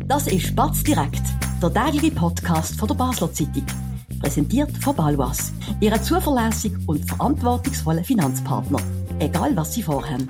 Das ist Batz direkt, der tägliche Podcast von der Basler Zeitung. Präsentiert von Balwas, Ihrem zuverlässigen und verantwortungsvollen Finanzpartner. Egal, was Sie vorhaben.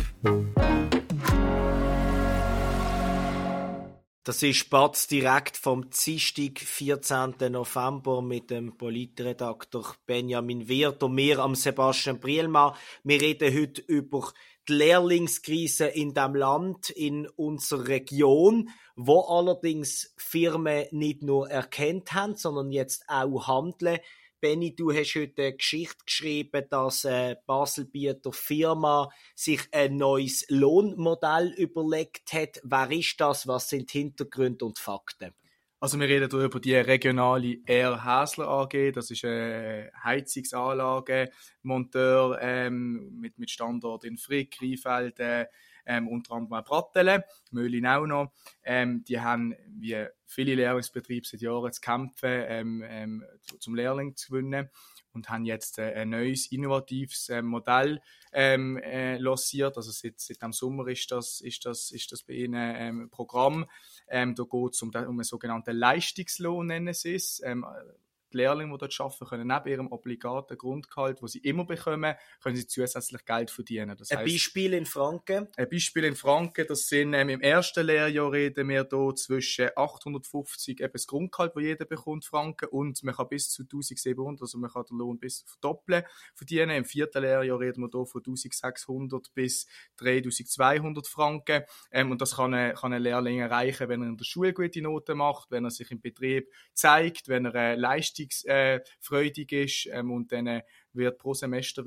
Das ist Batz direkt vom Dienstag, 14. November mit dem Politredaktor Benjamin Wirth und mir, am Sebastian Brielmann. Wir reden heute über die Lehrlingskrise in dem Land, in unserer Region, wo allerdings Firmen nicht nur erkannt haben, sondern jetzt auch handeln. Benni, du hast heute eine Geschichte geschrieben, dass eine Baselbieter Firma sich ein neues Lohnmodell überlegt hat. Wer ist das? Was sind Hintergründe und Fakten? Also wir reden hier über die regionale R. Häsler AG. Das ist ein Heizungsanlagenmonteur mit Standort in Frick, Rheinfeld, unter anderem auch Brattelen, Möhlin auch noch. Die haben, wie viele Lehrlingsbetriebe seit Jahren, zu kämpfen, zum Lehrling zu gewinnen und haben jetzt ein neues, innovatives Modell lanciert. Also seit dem Sommer ist das bei ihnen ein Programm. Da geht es um einen sogenannten Leistungslohn, nennen sie es. Die Lehrlinge, die dort arbeiten, können neben ihrem obligaten Grundgehalt, das sie immer bekommen, können sie zusätzlich Geld verdienen. Das heisst, Beispiel in Franken? Ein Beispiel in Franken, das sind im ersten Lehrjahr reden wir hier zwischen 850 eben das Grundgehalt, das jeder bekommt, Franken, und man kann bis zu 1700, also man kann den Lohn bis verdoppeln verdienen. Im vierten Lehrjahr reden wir hier von 1600 bis 3200 Franken. Und das kann ein Lehrling erreichen, wenn er in der Schule gute Noten macht, wenn er sich im Betrieb zeigt, wenn er leistungsfreudig ist, und dann wird pro Semester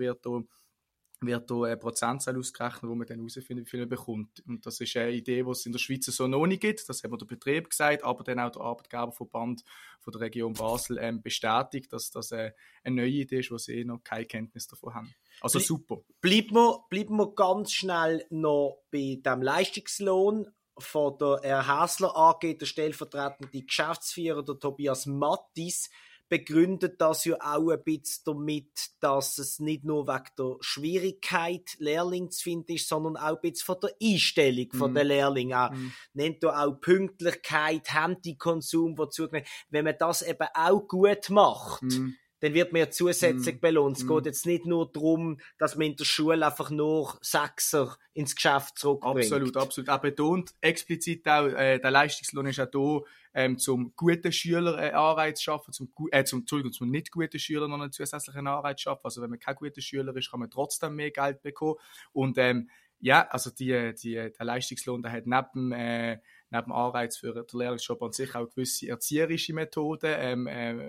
eine Prozentzahl ausgerechnet, wo man dann herausfindet, wie viel man bekommt. Und das ist eine Idee, die es in der Schweiz so noch nicht gibt. Das hat mir der Betrieb gesagt, aber dann auch der Arbeitgeberverband von der Region Basel bestätigt, dass das eine neue Idee ist, wo sie noch keine Kenntnis davon haben. Also super. Bleiben wir ganz schnell noch bei dem Leistungslohn von der R. Häsler AG, der stellvertretende Geschäftsführer, der Tobias Mattis, begründet das ja auch ein bisschen damit, dass es nicht nur wegen der Schwierigkeit, Lehrling zu finden ist, sondern auch ein bisschen von der Einstellung der Lehrlinge. Nennt da auch Pünktlichkeit, Handykonsum, der zugenommen. Wenn man das eben auch gut macht, dann wird man ja zusätzlich belohnt. Es geht jetzt nicht nur darum, dass man in der Schule einfach nur Sechser ins Geschäft zurückbringt. Absolut. Er betont explizit auch, der Leistungslohn ist auch da, zum guten Schüler Anreiz zu schaffen, zum nicht guten Schüler noch einen zusätzlichen Anreiz zu schaffen. Also wenn man kein guter Schüler ist, kann man trotzdem mehr Geld bekommen. Und also der Leistungslohn, der hat neben dem Anreiz für den Lehrlingsjob an sich auch gewisse erzieherische Methoden.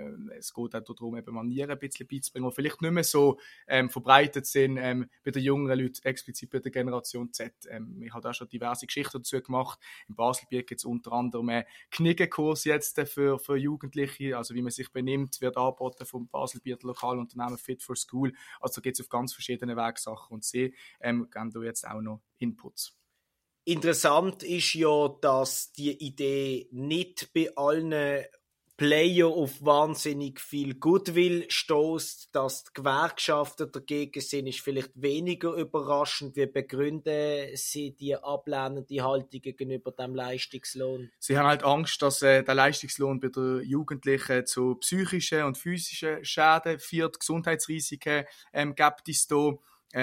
Es geht auch darum, eben Manieren ein bisschen beizubringen, die vielleicht nicht mehr so verbreitet sind bei den jungen Leuten, explizit bei der Generation Z. Ich habe auch schon diverse Geschichten dazu gemacht. In Baselbiet gibt es unter anderem einen Kniggenkurs jetzt für Jugendliche, also wie man sich benimmt, wird angeboten vom Baselbieter Lokalunternehmen Fit for School. Also da geht es auf ganz verschiedene Wegsachen und sie geben da jetzt auch noch Inputs. Interessant ist ja, dass die Idee nicht bei allen Player auf wahnsinnig viel Goodwill stößt, dass die Gewerkschaften dagegen sind, ist vielleicht weniger überraschend. Wie begründen sie die ablehnende Haltung gegenüber dem Leistungslohn? Sie haben halt Angst, dass der Leistungslohn bei den Jugendlichen zu psychischen und physischen Schäden führt, Gesundheitsrisiken gibt es da.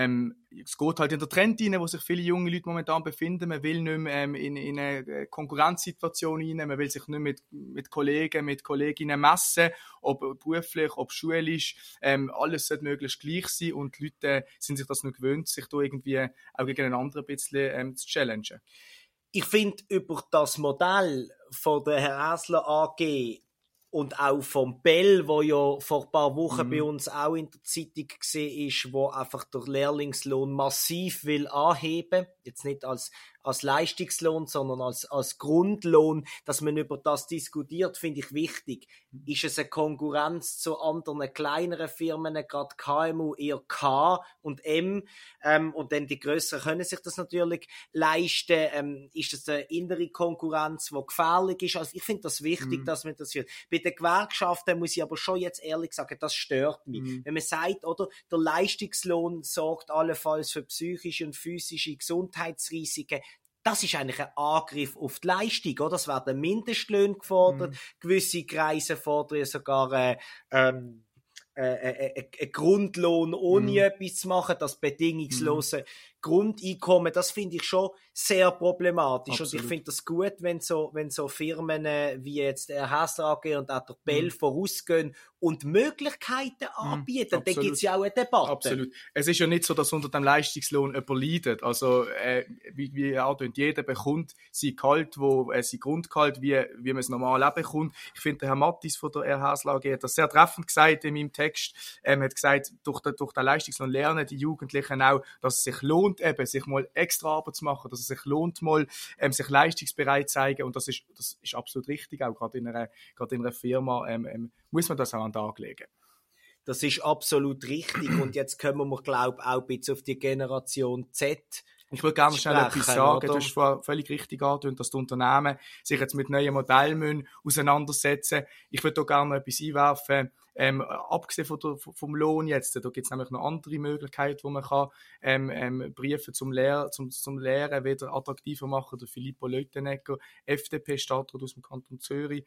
Es geht halt in der Trend rein, wo sich viele junge Leute momentan befinden. Man will nicht mehr in eine Konkurrenzsituation rein. Man will sich nicht mit Kollegen, mit Kolleginnen messen, ob beruflich, ob schulisch. Alles sollte möglichst gleich sein und die Leute sind sich das noch gewöhnt, sich da irgendwie auch gegen einen anderen ein bisschen zu challengen. Ich finde, über das Modell von der Herr Häsler AG und auch vom Bell, wo ja vor ein paar Wochen bei uns auch in der Zeitung war, wo einfach der Lehrlingslohn massiv will anheben, jetzt nicht als Leistungslohn, sondern als Grundlohn, dass man über das diskutiert, finde ich wichtig. Ist es eine Konkurrenz zu anderen kleineren Firmen, gerade KMU, eher K und M, und dann die grösseren können sich das natürlich leisten. Ist es eine innere Konkurrenz, die gefährlich ist? Also ich finde das wichtig, dass man das führt. Bei den Gewerkschaften muss ich aber schon jetzt ehrlich sagen, das stört mich. Wenn man sagt, oder, der Leistungslohn sorgt allenfalls für psychische und physische Gesundheitsrisiken, das ist eigentlich ein Angriff auf die Leistung, oder? Es werden Mindestlöhne gefordert, gewisse Kreise fordern sogar einen Grundlohn ohne etwas zu machen, das bedingungslose Grundeinkommen, das finde ich schon sehr problematisch. Absolut. Und ich finde das gut, wenn so Firmen wie jetzt der Häsler AG und auch der Bell vorausgehen und Möglichkeiten anbieten. Dann gibt es ja auch eine Debatte. Absolut. Es ist ja nicht so, dass unter dem Leistungslohn jemand leidet. Also, wie angetönt, jeder bekommt sein Gehalt, sein Grundgehalt, wie man es normal auch bekommt. Ich finde, der Herr Mattis von der Häsler AG hat das sehr treffend gesagt in meinem Text. Er hat gesagt, durch den Leistungslohn lernen die Jugendlichen auch, dass es sich lohnt, eben, sich mal extra Arbeit zu machen, dass es sich lohnt, mal sich leistungsbereit zu zeigen. Und das ist absolut richtig, auch gerade in einer Firma muss man das auch an den Tag legen. Das ist absolut richtig. Und jetzt kommen wir, glaube ich, auch ein bisschen auf die Generation Z. Ich würde gerne schnell etwas sagen. Du hast vorher völlig richtig angetönt, dass die Unternehmen sich jetzt mit neuen Modellen auseinandersetzen müssen. Ich würde da gerne noch etwas einwerfen. Abgesehen vom Lohn jetzt, da gibt es nämlich noch andere Möglichkeiten, wo man kann Briefe zum Lehren wieder attraktiver machen. Der Filippo Leutenegger, FDP-Stadtrat aus dem Kanton Zürich,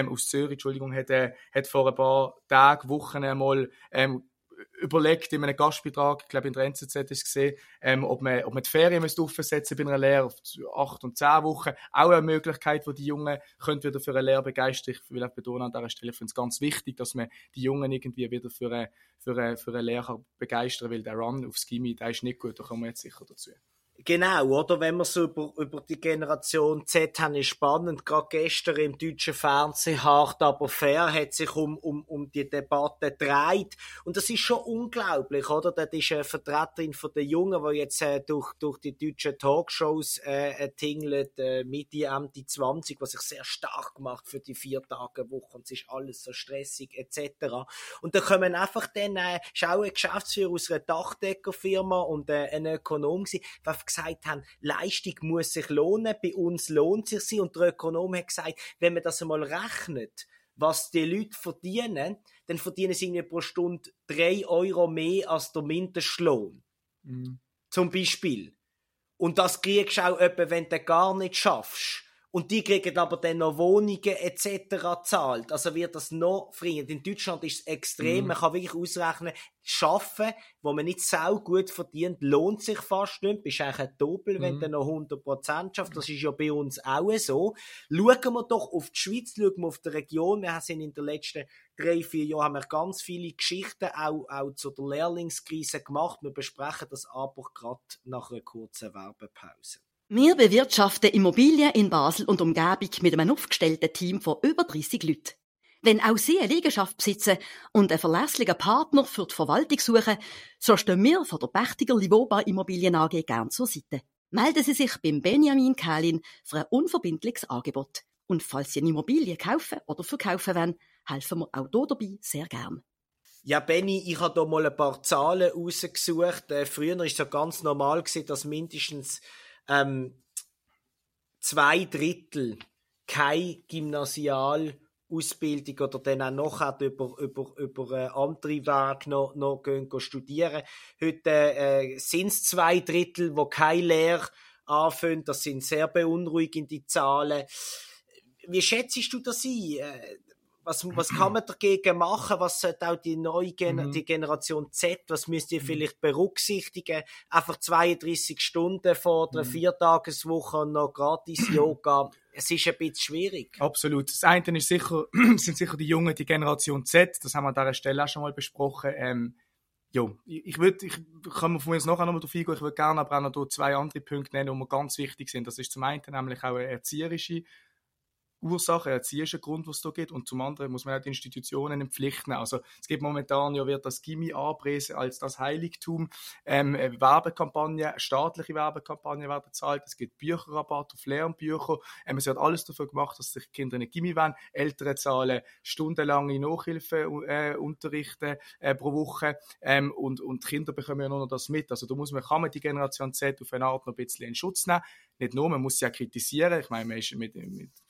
hat vor ein paar Tagen, Wochen einmal überlegt in einem Gastbeitrag, ich glaube in der NZZ ist es gesehen, ob man die Ferien aufsetzen bei einer Lehre auf 8 und 10 Wochen. Auch eine Möglichkeit, wo die Jungen können wieder für eine Lehre begeistern. Ich will auch betonen an dieser Stelle, ich finde es ganz wichtig, dass man die Jungen irgendwie wieder für eine Lehre begeistern, weil der Run aufs Gymi, der ist nicht gut, da kommen wir jetzt sicher dazu. Genau, oder? Wenn wir so über die Generation Z haben, ist spannend. Gerade gestern im deutschen Fernsehen «Hart aber fair» hat sich um die Debatte gedreht. Und das ist schon unglaublich, oder? Das ist eine Vertreterin von den Jungen, die jetzt durch die deutschen Talkshows tingelt, Mitte, Ende 20, was sich sehr stark macht für die 4-Tage-Woche. Und es ist alles so stressig, etc. Und da kommen einfach dann, ist auch ein Geschäftsführer aus einer Dachdeckerfirma und ein Ökonom gewesen, gesagt haben, Leistung muss sich lohnen, bei uns lohnt es sich. Und der Ökonom hat gesagt, wenn man das einmal rechnet, was die Leute verdienen, dann verdienen sie irgendwie pro Stunde 3 Euro mehr als der Mindestlohn. Zum Beispiel. Und das kriegst du auch etwa, wenn du gar nicht schaffst. Und die kriegen aber dann noch Wohnungen etc. gezahlt. Also wird das noch freier. In Deutschland ist es extrem. Man kann wirklich ausrechnen, Arbeiten, wo man nicht sau gut verdient, lohnt sich fast nicht. Du bist eigentlich ein Doppel, wenn du noch 100% schaffst. Das ist ja bei uns auch so. Schauen wir doch auf die Schweiz, schauen wir auf die Region. Wir sind in den letzten 3-4 Jahren haben wir ganz viele Geschichten auch zu der Lehrlingskrise gemacht. Wir besprechen das aber gerade nach einer kurzen Werbepause. Wir bewirtschaften Immobilien in Basel und Umgebung mit einem aufgestellten Team von über 30 Leuten. Wenn auch Sie eine Liegenschaft besitzen und einen verlässlichen Partner für die Verwaltung suchen, so stehen wir von der Pächtiger Livoba Immobilien AG gern zur Seite. Melden Sie sich beim Benjamin Kählin für ein unverbindliches Angebot. Und falls Sie eine Immobilie kaufen oder verkaufen wollen, helfen wir auch hier dabei sehr gern. Ja, Benni, ich habe da mal ein paar Zahlen rausgesucht. Früher war es so ganz normal, dass mindestens 2/3 keine Gymnasialausbildung oder dann auch noch über andere Wege noch gehen studieren. Heute sind es 2/3, die keine Lehre anfangen. Das sind sehr beunruhigende Zahlen. Wie schätzt du das ein? Was kann man dagegen machen? Was sollte auch die neue die Generation Z, was müsst ihr vielleicht berücksichtigen? Einfach 32 Stunden vor der 4-Tageswoche und noch gratis Yoga. Es ist ein bisschen schwierig. Absolut. Das eine ist sind sicher die Jungen, die Generation Z. Das haben wir an dieser Stelle auch schon mal besprochen. Ich kann von uns nachher nochmal drauf eingehen. Ich würde gerne aber auch noch 2 andere Punkte nennen, die mir ganz wichtig sind. Das ist zum einen nämlich auch eine erzieherische Ursache, ein erzieherischer Grund, was es da gibt. Und zum anderen muss man auch die Institutionen in Pflicht nehmen. Also, es gibt momentan wird das Gymi angepriesen als das Heiligtum. Werbekampagnen, staatliche Werbekampagnen werden bezahlt. Es gibt Bücherrabatt auf Lernbücher. Es wird alles dafür gemacht, dass sich Kinder nicht Gymi wollen. Eltern zahlen stundenlange Nachhilfeunterrichte pro Woche. Und die Kinder bekommen ja nur noch das mit. Also, kann man die Generation Z auf eine Art noch ein bisschen in Schutz nehmen. Nicht nur, man muss sie ja kritisieren. Ich meine, man ist mit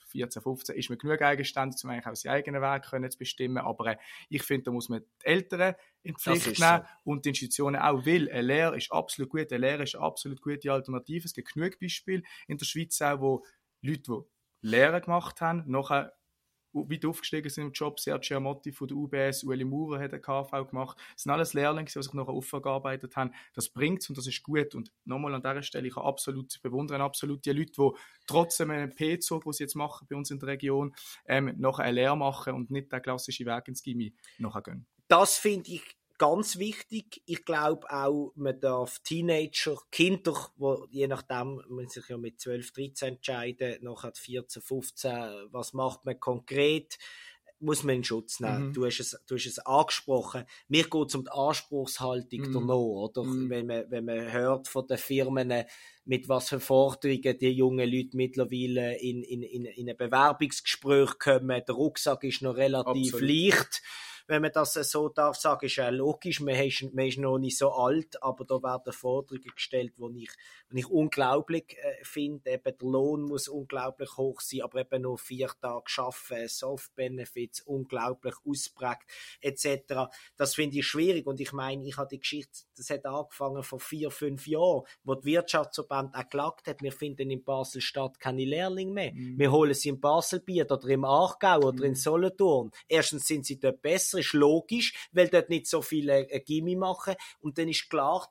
14, 15 ist man genug eigenständig, um eigentlich auch seinen eigenen Weg zu bestimmen. Aber ich finde, da muss man die Eltern in die Pflicht nehmen und die Institutionen auch, weil eine Lehre ist absolut gut. Eine Lehre ist eine absolut gute Alternative. Es gibt genug Beispiele in der Schweiz auch, wo Leute, die Lehre gemacht haben, nachher weit aufgestiegen sind im Job. Sergio Motti von der UBS, Ueli Maurer hat eine KV gemacht. Das sind alles Lehrlinge, die sich nachher aufgearbeitet haben. Das bringt es und das ist gut. Und nochmal an dieser Stelle, ich kann absolut bewundern, absolut die Leute, die trotz einem P-Zug, den sie jetzt machen bei uns in der Region, nachher eine Lehre machen und nicht den klassischen Weg ins Gymi nachher gehen. Das finde ich ganz wichtig. Ich glaube auch, man darf Teenager, Kinder, die je nachdem, man sich ja mit 12, 13 entscheiden, nachher 14, 15, was macht man konkret, muss man in Schutz nehmen. Du hast es angesprochen. Mir geht es um die Anspruchshaltung danach, oder? Wenn man hört von den Firmen, mit was für Forderungen die jungen Leute mittlerweile in ein Bewerbungsgespräch kommen. Der Rucksack ist noch relativ leicht. Wenn man das so darf sagen, ist ja logisch, man ist noch nicht so alt, aber da werden Forderungen gestellt, die ich unglaublich finde. Eben der Lohn muss unglaublich hoch sein, aber eben nur 4 Tage arbeiten, Soft-Benefits unglaublich ausprägt, etc. Das finde ich schwierig und ich meine, ich habe die Geschichte, das hat angefangen vor 4, 5 Jahren, wo die Wirtschaftsverband auch geklagt hat, wir finden in Basel-Stadt keine Lehrlinge mehr. Wir holen sie in Baselbiet oder im Aargau oder in Solothurn. Erstens sind sie dort besser, ist logisch, weil dort nicht so viele Gymi machen und dann ist klar,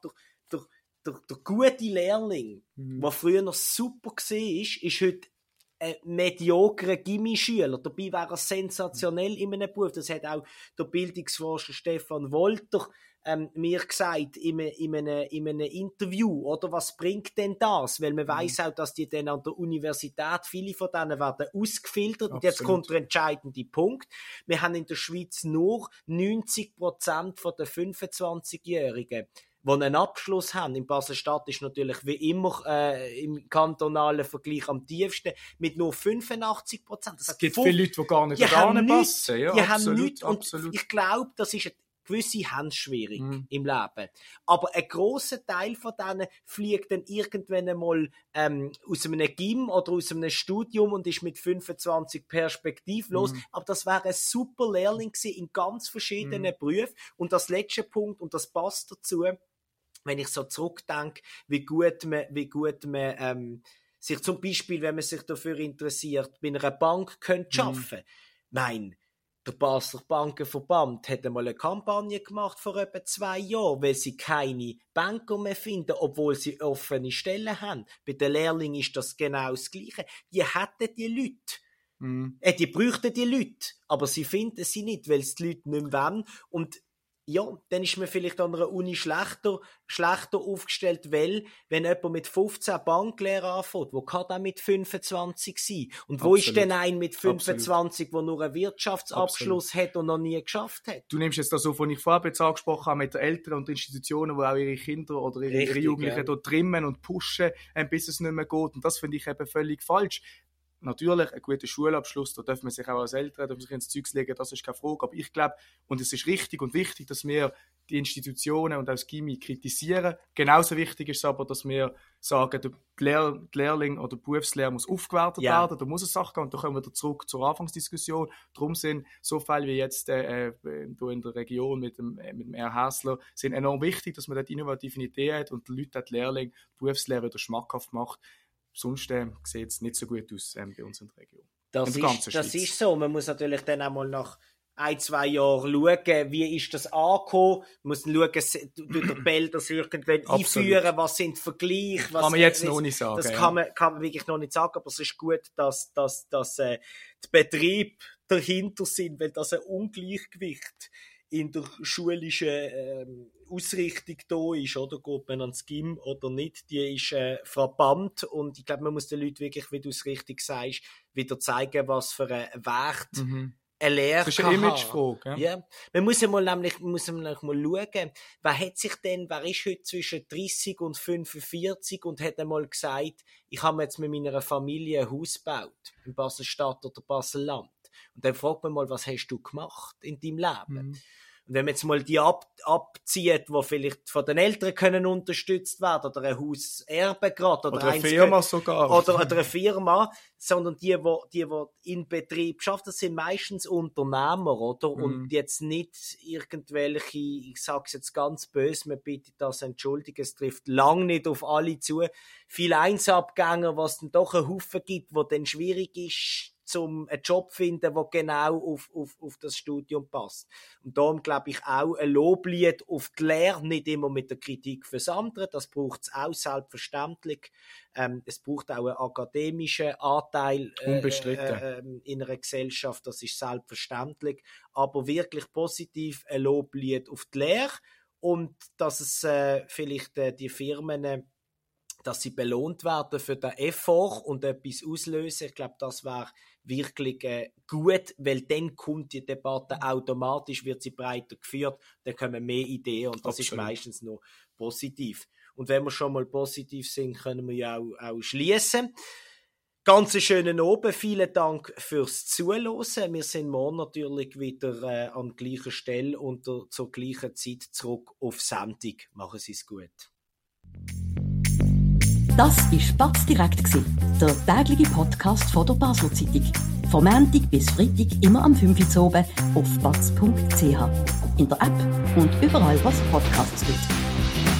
der gute Lehrling, der früher noch super war, ist heute ein mediokrer Gymi-Schüler. Dabei wäre er sensationell in einem Beruf. Das hat auch der Bildungsforscher Stefan Wolter mir gesagt in einem Interview, oder? Was bringt denn das? Weil man weiss auch, dass die dann an der Universität, viele von denen werden ausgefiltert. Und jetzt kommt der entscheidende Punkt. Wir haben in der Schweiz nur 90% von den 25-Jährigen, die einen Abschluss haben. In Basel-Stadt ist natürlich wie immer im kantonalen Vergleich am tiefsten, mit nur 85%. Es gibt viele Leute, die gar nicht passen. Ja, die haben nichts. Und ich glaube, das ist gewisse haben es schwierig im Leben. Aber ein grosser Teil von denen fliegt dann irgendwann einmal aus einem Gym oder aus einem Studium und ist mit 25 perspektivlos. Aber das wäre ein super Lehrling gewesen in ganz verschiedenen Berufen. Und das letzte Punkt, und das passt dazu, wenn ich so zurückdenke, wie gut man sich zum Beispiel, wenn man sich dafür interessiert, bei einer Bank könnte arbeiten. Nein, der Basler Bankenverband hat einmal eine Kampagne gemacht vor etwa 2 Jahren, weil sie keine Banker mehr finden, obwohl sie offene Stellen haben. Bei den Lehrlingen ist das genau das Gleiche. Die hätten die Leute. Die bräuchten die Leute, aber sie finden sie nicht, weil es die Leute nicht mehr wollen. Und ja, dann ist man vielleicht an einer Uni schlechter aufgestellt, weil, wenn jemand mit 15 Banklehre anfängt, wo kann der mit 25 sein? Und wo ist denn ein mit 25, der nur einen Wirtschaftsabschluss hat und noch nie geschafft hat? Du nimmst jetzt das so, was ich vorher jetzt angesprochen habe, mit den Eltern und Institutionen, die auch ihre Kinder oder ihre Jugendlichen dort trimmen und pushen, bis es nicht mehr geht. Und das finde ich eben völlig falsch. Natürlich, ein guter Schulabschluss, da darf man sich auch als Eltern sich ins Zeug legen, das ist keine Frage. Aber ich glaube, und es ist richtig und wichtig, dass wir die Institutionen und auch das Gymi kritisieren. Genauso wichtig ist es aber, dass wir sagen, der Lehrling oder die Berufslehre muss aufgewertet werden, da muss es Sachen gehen. Und da kommen wir wieder zurück zur Anfangsdiskussion. Darum sind so Fälle wie jetzt hier in der Region mit dem Herrn Hässler sind enorm wichtig, dass man dort innovative Ideen hat und die Leute, die Lehrling, die Berufslehre wieder schmackhaft macht. Sonst sieht es nicht so gut aus bei uns in der Region. Das ist so. Man muss natürlich dann auch mal nach 1-2 Jahren schauen, wie ist das angekommen. Man muss schauen, durch den Bell das irgendwann einführen, was sind die Vergleiche. Was kann man jetzt noch nicht sagen. Das kann man wirklich noch nicht sagen, aber es ist gut, dass die Betriebe dahinter sind, weil das ein Ungleichgewicht in der schulischen Ausrichtung da ist, oder? Geht man ans Gym oder nicht, die ist frappant und ich glaube, man muss den Leuten wirklich, wie du es richtig sagst, wieder zeigen, was für einen Wert eine Lehre das ist eine Imagefrage. Ja. Man muss nämlich mal schauen, wer ist heute zwischen 30 und 45 und hat einmal gesagt, ich habe mir jetzt mit meiner Familie ein Haus gebaut, in Basel-Stadt oder Basel-Land. Und dann fragt man mal, was hast du gemacht in deinem Leben? Und wenn man jetzt mal die abzieht, die vielleicht von den Eltern können unterstützt werden, oder ein Hauserbe gerade, oder eine Firma sogar. Oder eine Firma, sondern die in Betrieb schaffen, das sind meistens Unternehmer, oder? Und jetzt nicht irgendwelche, ich sag's jetzt ganz böse, man bittet das entschuldigen, es trifft lang nicht auf alle zu, viele Einsabgänger, was dann doch einen Haufen gibt, wo dann schwierig ist, zum einen Job finden, der genau auf das Studium passt. Und darum glaube ich auch ein Loblied auf die Lehre, nicht immer mit der Kritik fürs andere, das braucht es auch selbstverständlich. Es braucht auch einen akademischen Anteil in einer Gesellschaft, das ist selbstverständlich. Aber wirklich positiv ein Loblied auf die Lehre und dass es vielleicht die Firmen, dass sie belohnt werden für den Effort und etwas auslösen. Ich glaube, das wäre wirklich gut, weil dann kommt die Debatte automatisch, wird sie breiter geführt, dann kommen mehr Ideen und das ist meistens noch positiv. Und wenn wir schon mal positiv sind, können wir ja auch schließen. Ganz schönen Abend, vielen Dank fürs Zuhören. Wir sind morgen natürlich wieder an gleicher Stelle und zur gleichen Zeit zurück auf Sendung. Machen Sie es gut. Das war Batz direkt, der tägliche Podcast von der Basler Zeitung. Von Montag bis Freitag immer am 5 Uhr oben auf batz.ch. In der App und überall, was Podcasts gibt.